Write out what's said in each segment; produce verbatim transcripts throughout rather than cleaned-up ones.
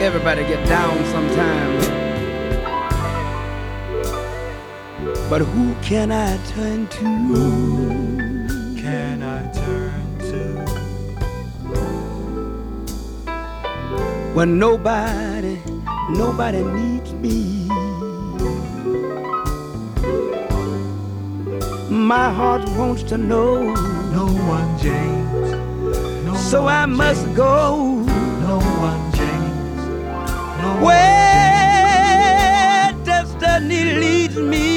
everybody get down sometime. But who can I turn to? Who can I turn to? When nobody, nobody needs me. My heart wants to know. No one, James. No so one, I must James. go. No one, James. No Where destiny leads me.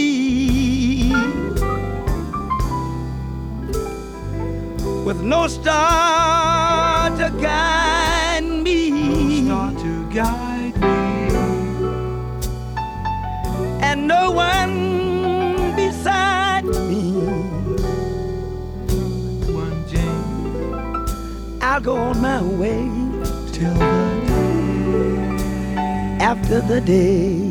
With no star to guide me. No star to guide me. And no one beside me. One, James. I'll go on my way Till the day after the day.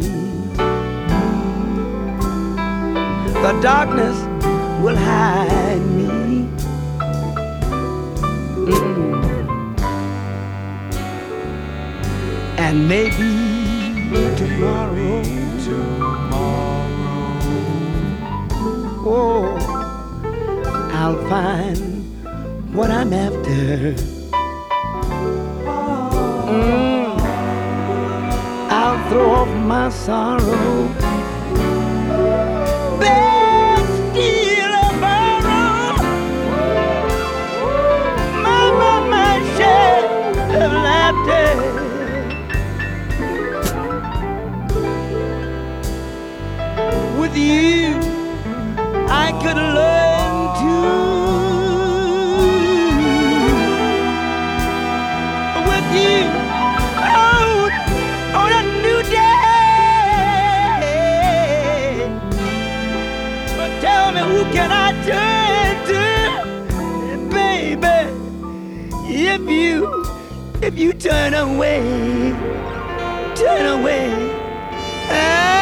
The darkness will hide me. Mm. And maybe tomorrow, tomorrow, oh, I'll find what I'm after. Mm. I'll throw off my sorrow. Bed still a borrow. My, my, my share of laughter. With you, I could learn to. With you, oh, on a new day. But tell me, who can I turn to, baby? If you, if you turn away, turn away. Ah.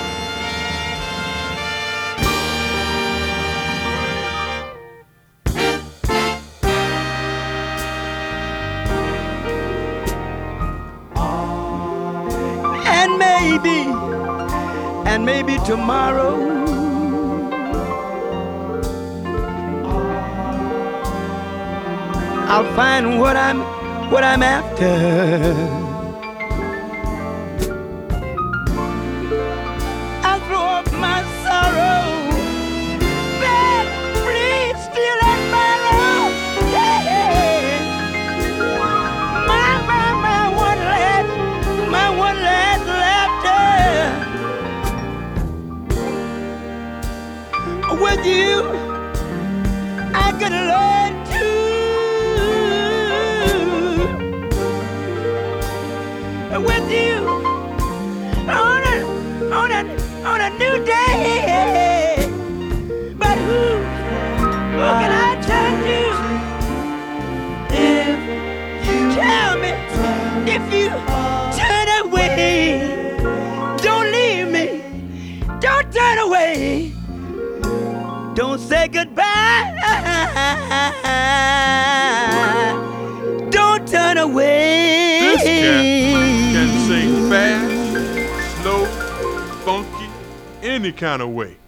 And maybe, and maybe tomorrow, I'll find what I'm, what I'm after. I'll throw up my sorrow, bed free, still at my road. Hey, my, my, my one last, my one last laughter. With you, I could learn to. With you, on a, on a, on a new day. But who, who can I turn to? If you tell me, if you turn away, don't leave me, don't turn away, don't say goodbye, don't turn away. This cat can sing fast, slow, funky, any kind of way.